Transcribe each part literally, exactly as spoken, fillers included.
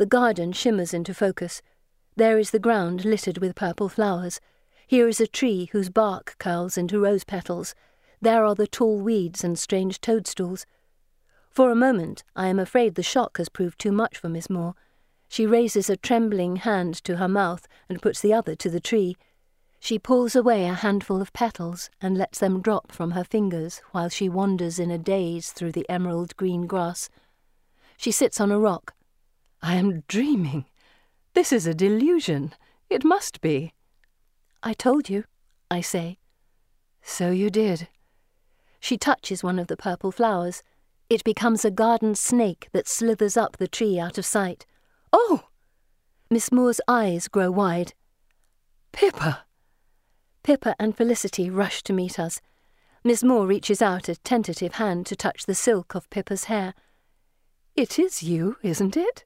The garden shimmers into focus. There is the ground littered with purple flowers. Here is a tree whose bark curls into rose petals. There are the tall weeds and strange toadstools. For a moment, I am afraid the shock has proved too much for Miss Moore. She raises a trembling hand to her mouth and puts the other to the tree. She pulls away a handful of petals and lets them drop from her fingers while she wanders in a daze through the emerald green grass. She sits on a rock. "I am dreaming. This is a delusion. It must be." "I told you," I say. "So you did." She touches one of the purple flowers. It becomes a garden snake that slithers up the tree out of sight. "Oh!" Miss Moore's eyes grow wide. "Pippa!" Pippa and Felicity rush to meet us. Miss Moore reaches out a tentative hand to touch the silk of Pippa's hair. "It is you, isn't it?"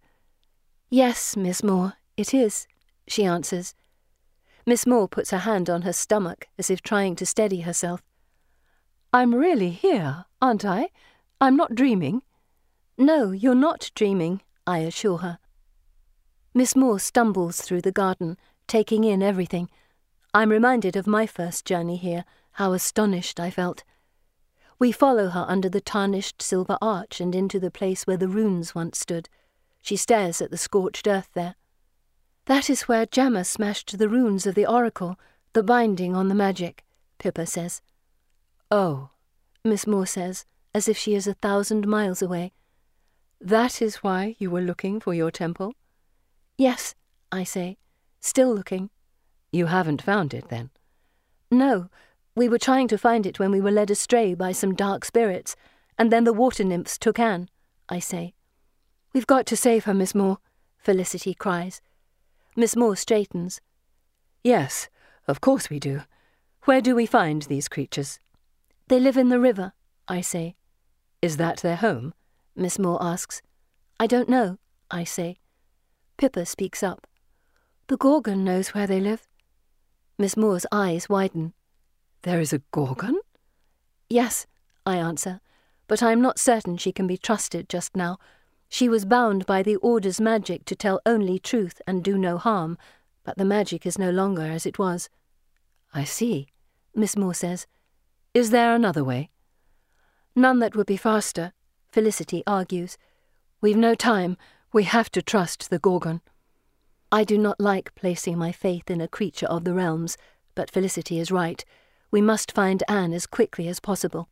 "Yes, Miss Moore, it is," she answers. Miss Moore puts her hand on her stomach as if trying to steady herself. "I'm really here, aren't I? I'm not dreaming?" "No, you're not dreaming," I assure her. Miss Moore stumbles through the garden, taking in everything. I'm reminded of my first journey here, how astonished I felt. We follow her under the tarnished silver arch and into the place where the runes once stood. She stares at the scorched earth there. "That is where Jammer smashed the runes of the oracle, the binding on the magic," Pippa says. "Oh," Miss Moore says, as if she is a thousand miles away. "That is why you were looking for your temple?" "Yes," I say, still looking. "You haven't found it, then?" "No, we were trying to find it when we were led astray by some dark spirits, and then the water nymphs took Anne," I say. "We've got to save her, Miss Moore," Felicity cries. Miss Moore straightens. "Yes, of course we do. Where do we find these creatures?" "They live in the river," I say. "Is that their home?" Miss Moore asks. "I don't know," I say. Pippa speaks up. "The Gorgon knows where they live." Miss Moore's eyes widen. "There is a Gorgon?" "Yes," I answer, but I am not certain she can be trusted just now. She was bound by the Order's magic to tell only truth and do no harm, but the magic is no longer as it was. "I see," Miss Moore says. "Is there another way?" "None that would be faster," Felicity argues. "We've no time. We have to trust the Gorgon." I do not like placing my faith in a creature of the realms, but Felicity is right. We must find Anne as quickly as possible.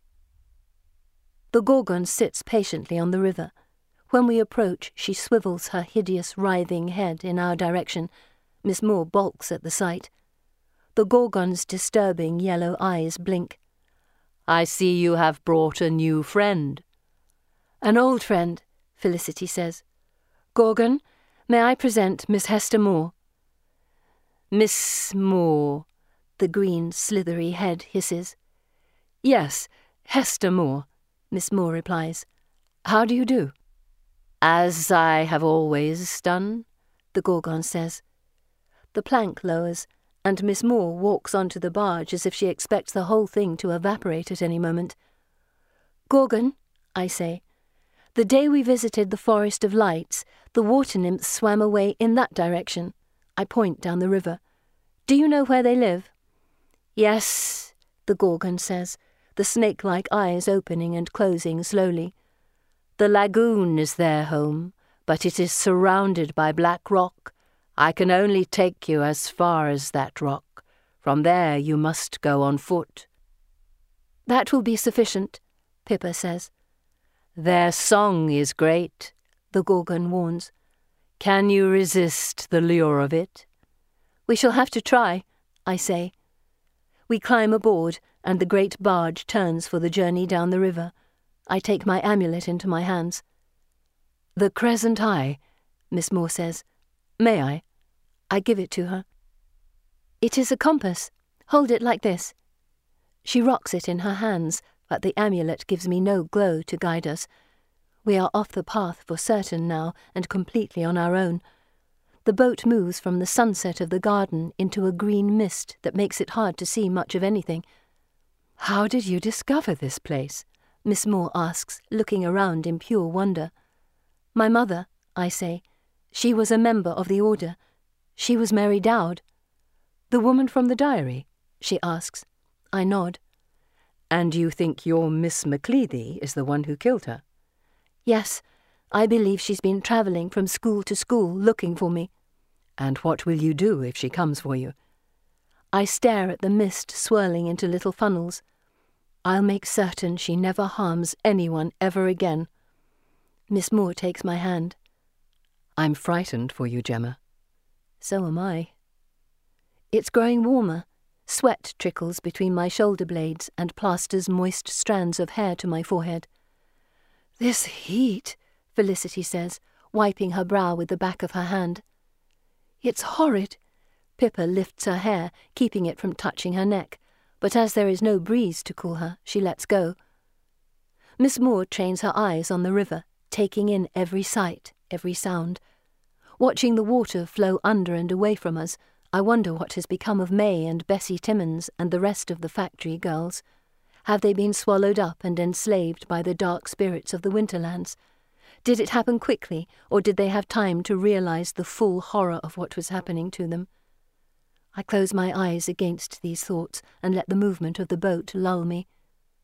The Gorgon sits patiently on the river. When we approach, she swivels her hideous, writhing head in our direction. Miss Moore balks at the sight. The Gorgon's disturbing yellow eyes blink. "I see you have brought a new friend." "An old friend," Felicity says. "Gorgon, may I present Miss Hester Moore?" "Miss Moore," the green, slithery head hisses. "Yes, Hester Moore," Miss Moore replies. "How do you do?" "As I have always done," the Gorgon says. The plank lowers, and Miss Moore walks onto the barge as if she expects the whole thing to evaporate at any moment. "Gorgon," I say, "the day we visited the Forest of Lights, the water nymphs swam away in that direction." I point down the river. "Do you know where they live?" "Yes," the Gorgon says, the snake-like eyes opening and closing slowly. "The lagoon is their home, but it is surrounded by black rock. I can only take you as far as that rock. From there you must go on foot." "That will be sufficient," Pippa says. "Their song is great," the Gorgon warns. "Can you resist the lure of it?" "We shall have to try," I say. We climb aboard, and the great barge turns for the journey down the river. I take my amulet into my hands. "The crescent eye," Miss Moore says. "May I?" I give it to her. "It is a compass. Hold it like this." She rocks it in her hands, but the amulet gives me no glow to guide us. We are off the path for certain now, and completely on our own. The boat moves from the sunset of the garden into a green mist that makes it hard to see much of anything. "How did you discover this place?" Miss Moore asks, looking around in pure wonder. "My mother," I say. She was a member of the Order. She was Mary Dowd. The woman from the diary? She asks. I nod. And you think your Miss Macleady is the one who killed her? Yes, I believe she's been travelling from school to school looking for me. And what will you do if she comes for you? I stare at the mist swirling into little funnels. I'll make certain she never harms anyone ever again. Miss Moore takes my hand. I'm frightened for you, Gemma. So am I. It's growing warmer. Sweat trickles between my shoulder blades and plasters moist strands of hair to my forehead. This heat, Felicity says, wiping her brow with the back of her hand. It's horrid. Pippa lifts her hair, keeping it from touching her neck, but as there is no breeze to cool her, she lets go. Miss Moore trains her eyes on the river, taking in every sight, every sound. Watching the water flow under and away from us, I wonder what has become of May and Bessie Timmins and the rest of the factory girls. Have they been swallowed up and enslaved by the dark spirits of the Winterlands? Did it happen quickly, or did they have time to realize the full horror of what was happening to them? I close my eyes against these thoughts and let the movement of the boat lull me.